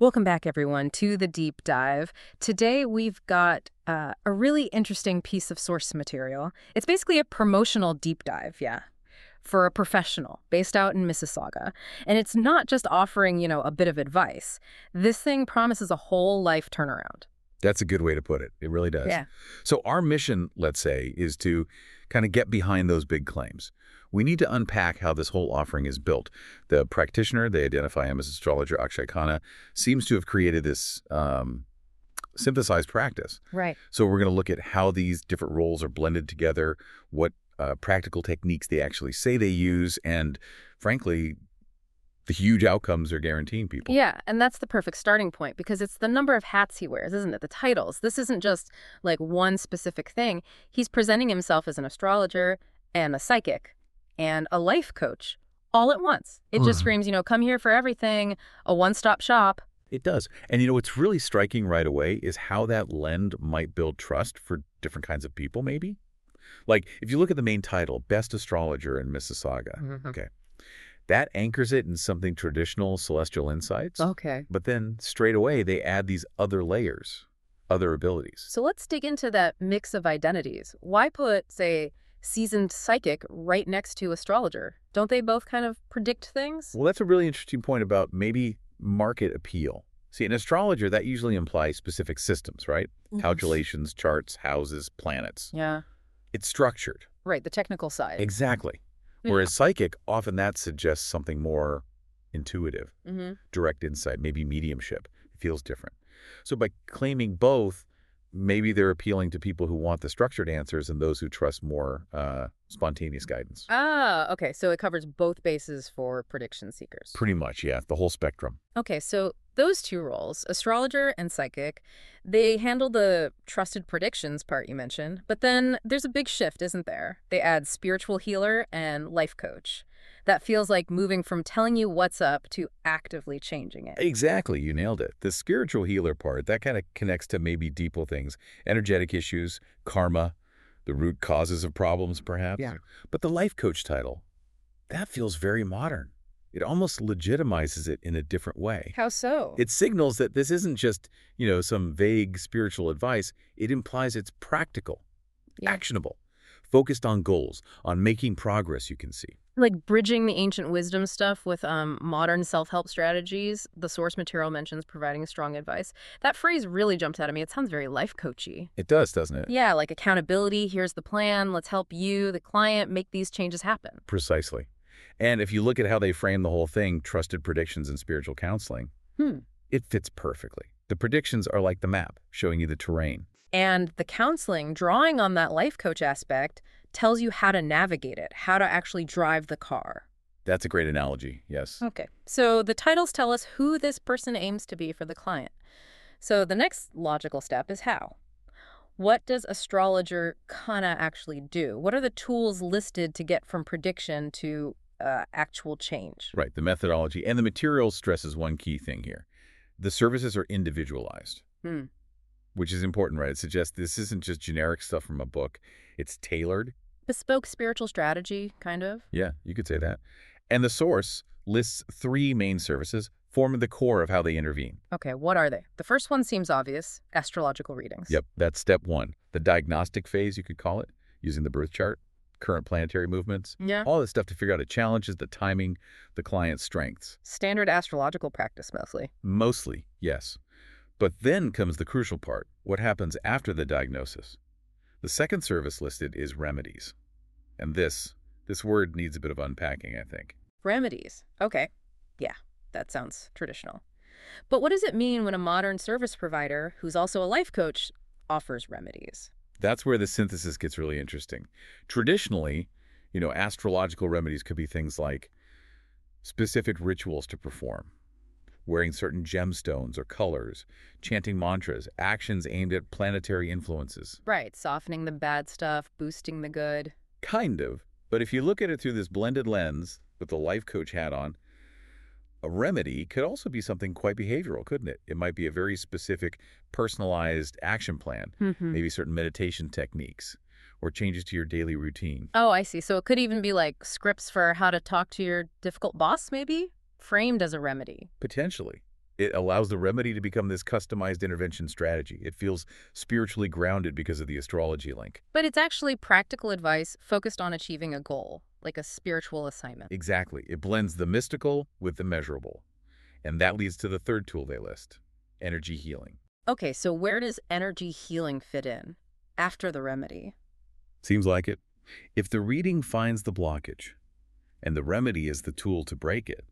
Welcome back, everyone, to the deep dive. Today, we've got a really interesting piece of source material. It's basically a promotional deep dive, yeah, for a professional based out in Mississauga. And it's not just offering, a bit of advice. This thing promises a whole life turnaround. That's a good way to put it. It really does. Yeah. So our mission, let's say, is to kind of get behind those big claims. We need to unpack how this whole offering is built. The practitioner, they identify him as astrologer Akshay Khanna, seems to have created this synthesized practice. Right. So we're going to look at how these different roles are blended together, what practical techniques they actually say they use, and frankly, the huge outcomes they're guaranteeing people. Yeah, and that's the perfect starting point because it's the number of hats he wears, isn't it? The titles. This isn't just like one specific thing. He's presenting himself as an astrologer and a psychic and a life coach all at once. It just screams, come here for everything, a one-stop shop. It does. And what's really striking right away is how that blend might build trust for different kinds of people, maybe. Like, if you look at the main title, Best Astrologer in Mississauga, okay, that anchors it in something traditional celestial insights. Okay. But then straight away, they add these other layers, other abilities. So let's dig into that mix of identities. Why put, say, seasoned psychic right next to astrologer? Don't they both kind of predict things? Well, that's a really interesting point about maybe market appeal. See, an astrologer, that usually implies specific systems, right? Calculations, charts, houses, planets. Yeah. It's structured. Right, the technical side. Exactly. Whereas psychic, often that suggests something more intuitive, direct insight, maybe mediumship. It feels different. So by claiming both, maybe they're appealing to people who want the structured answers and those who trust more spontaneous guidance. Ah, okay. So it covers both bases for prediction seekers. Pretty much, yeah, the whole spectrum. Okay, so those two roles, astrologer and psychic, they handle the trusted predictions part you mentioned, but then there's a big shift, isn't there? They add spiritual healer and life coach. That feels like moving from telling you what's up to actively changing it. Exactly, you nailed it. The spiritual healer part, that kind of connects to maybe deeper things, energetic issues, karma, the root causes of problems, perhaps. Yeah. But the life coach title, that feels very modern. It almost legitimizes it in a different way. How so? It signals that this isn't just, some vague spiritual advice. It implies it's practical, actionable, focused on goals, on making progress, you can see. Like bridging the ancient wisdom stuff with modern self-help strategies. The source material mentions providing strong advice. That phrase really jumped out at me. It sounds very life coachy. It does, doesn't it? Yeah, like accountability. Here's the plan. Let's help you, the client, make these changes happen. Precisely. And if you look at how they frame the whole thing, trusted predictions and spiritual counseling, it fits perfectly. The predictions are like the map, showing you the terrain. And the counseling, drawing on that life coach aspect, tells you how to navigate it, how to actually drive the car. That's a great analogy, yes. Okay, so the titles tell us who this person aims to be for the client. So the next logical step is how. What does astrologer Khanna actually do? What are the tools listed to get from prediction to actual change? Right, the methodology. And the material stresses one key thing here. The services are individualized, which is important, right? It suggests this isn't just generic stuff from a book. It's tailored. Bespoke spiritual strategy, kind of? Yeah, you could say that. And the source lists 3 main services, forming the core of how they intervene. Okay, what are they? The first one seems obvious, astrological readings. Yep, that's step 1. The diagnostic phase, you could call it, using the birth chart, current planetary movements. Yeah. All this stuff to figure out the challenges, the timing, the client's strengths. Standard astrological practice, mostly. Mostly, yes. But then comes the crucial part, what happens after the diagnosis. The second service listed is remedies. And this word needs a bit of unpacking, I think. Remedies. Okay. Yeah, that sounds traditional. But what does it mean when a modern service provider, who's also a life coach, offers remedies? That's where the synthesis gets really interesting. Traditionally, astrological remedies could be things like specific rituals to perform, wearing certain gemstones or colors, chanting mantras, actions aimed at planetary influences. Right, softening the bad stuff, boosting the good. Kind of. But if you look at it through this blended lens with the life coach hat on, a remedy could also be something quite behavioral, couldn't it? It might be a very specific, personalized action plan, maybe certain meditation techniques, or changes to your daily routine. Oh, I see. So it could even be like scripts for how to talk to your difficult boss, maybe? Framed as a remedy. Potentially. It allows the remedy to become this customized intervention strategy. It feels spiritually grounded because of the astrology link. But it's actually practical advice focused on achieving a goal, like a spiritual assignment. Exactly. It blends the mystical with the measurable. And that leads to the third tool they list, energy healing. Okay, so where does energy healing fit in after the remedy? Seems like it. If the reading finds the blockage, and the remedy is the tool to break it,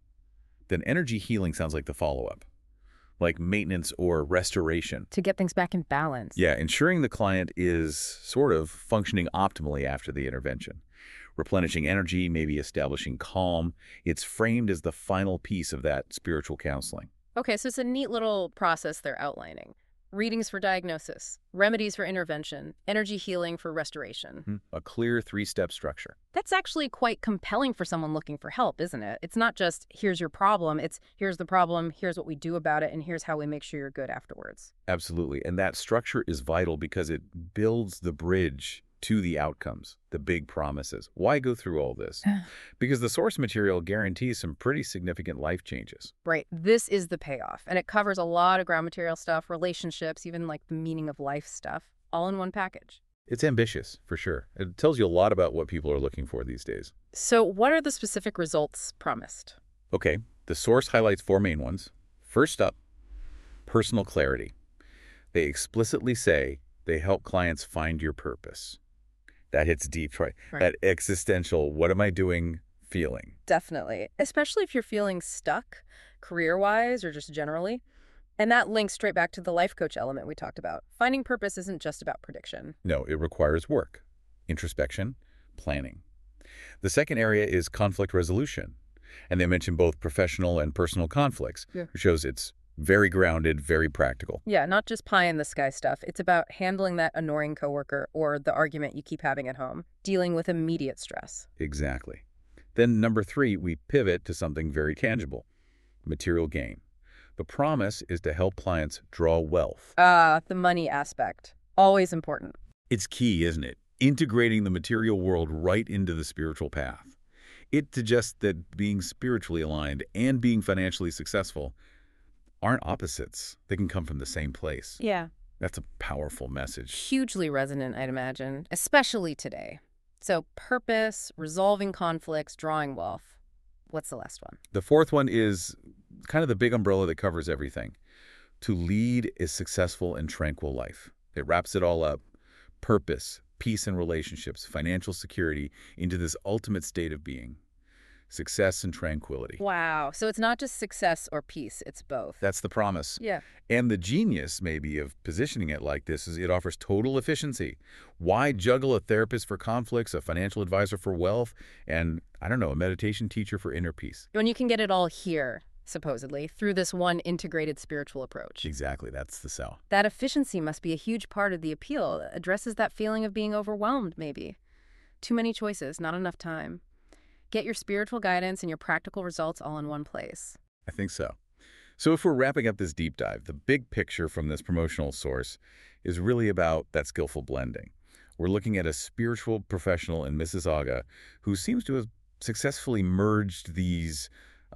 then energy healing sounds like the follow-up, like maintenance or restoration. To get things back in balance. Yeah, ensuring the client is sort of functioning optimally after the intervention. Replenishing energy, maybe establishing calm. It's framed as the final piece of that spiritual counseling. Okay, so it's a neat little process they're outlining. Readings for diagnosis, remedies for intervention, energy healing for restoration. A clear three-step structure. That's actually quite compelling for someone looking for help, isn't it? It's not just, here's your problem, it's here's the problem, here's what we do about it, and here's how we make sure you're good afterwards. Absolutely. And that structure is vital because it builds the bridge to the outcomes, the big promises. Why go through all this? Because the source material guarantees some pretty significant life changes. Right. This is the payoff. And it covers a lot of ground material stuff, relationships, even like the meaning of life stuff, all in one package. It's ambitious, for sure. It tells you a lot about what people are looking for these days. So what are the specific results promised? Okay, the source highlights 4 main ones. First up, personal clarity. They explicitly say they help clients find your purpose. That hits deep, right? That existential, what am I doing feeling? Definitely. Especially if you're feeling stuck career-wise or just generally. And that links straight back to the life coach element we talked about. Finding purpose isn't just about prediction. No, it requires work, introspection, planning. The second area is conflict resolution. And they mention both professional and personal conflicts, which shows it's very grounded, very practical. Yeah, not just pie-in-the-sky stuff. It's about handling that annoying coworker or the argument you keep having at home, dealing with immediate stress. Exactly. Then number 3, we pivot to something very tangible, material gain. The promise is to help clients draw wealth. The money aspect. Always important. It's key, isn't it? Integrating the material world right into the spiritual path. It suggests that being spiritually aligned and being financially successful aren't opposites. They can come from the same place. Yeah. That's a powerful message. Hugely resonant, I'd imagine, especially today. So purpose, resolving conflicts, drawing wealth. What's the last one? The fourth one is kind of the big umbrella that covers everything. To lead a successful and tranquil life. It wraps it all up. Purpose, peace and relationships, financial security into this ultimate state of being. Success and tranquility. Wow. So it's not just success or peace, it's both. That's the promise. Yeah. And the genius, maybe, of positioning it like this is it offers total efficiency. Why juggle a therapist for conflicts, a financial advisor for wealth, and, I don't know, a meditation teacher for inner peace? When you can get it all here, supposedly, through this one integrated spiritual approach. Exactly. That's the sell. That efficiency must be a huge part of the appeal. It addresses that feeling of being overwhelmed, maybe. Too many choices, not enough time. Get your spiritual guidance and your practical results all in one place. I think so. So if we're wrapping up this deep dive, the big picture from this promotional source is really about that skillful blending. We're looking at a spiritual professional in Mississauga who seems to have successfully merged these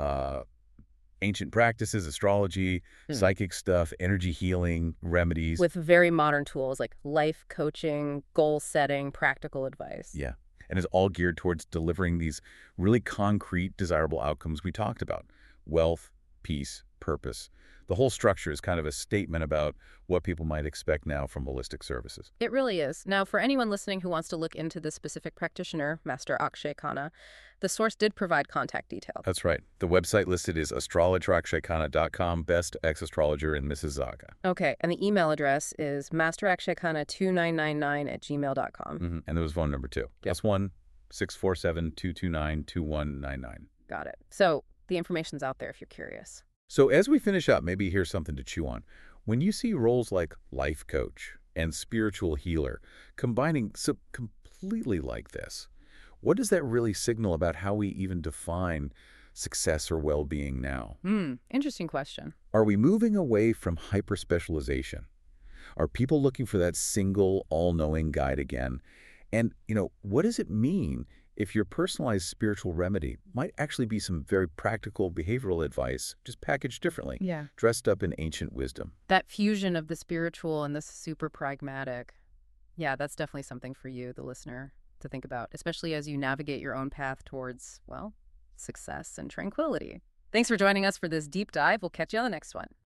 ancient practices, astrology, psychic stuff, energy healing, remedies. With very modern tools like life coaching, goal setting, practical advice. Yeah. And is all geared towards delivering these really concrete, desirable outcomes we talked about. Wealth, peace, purpose. The whole structure is kind of a statement about what people might expect now from holistic services. It really is. Now, for anyone listening who wants to look into this specific practitioner, Master Akshay Khanna, the source did provide contact details. That's right. The website listed is astrologerakshaykhanna.com, best ex-astrologer in Mississauga. Okay, and the email address is masterakshaykhanna2999@gmail.com. And there was phone number too. +1 647 229 2199. Got it. So the information's out there if you're curious. So as we finish up, maybe here's something to chew on. When you see roles like life coach and spiritual healer combining so completely like this, what does that really signal about how we even define success or well-being now? Interesting question. Are we moving away from hyper-specialization? Are people looking for that single, all-knowing guide again? And, what does it mean if your personalized spiritual remedy might actually be some very practical behavioral advice, just packaged differently, Yeah. dressed up in ancient wisdom. That fusion of the spiritual and the super pragmatic. Yeah, that's definitely something for you, the listener, to think about, especially as you navigate your own path towards, well, success and tranquility. Thanks for joining us for this deep dive. We'll catch you on the next one.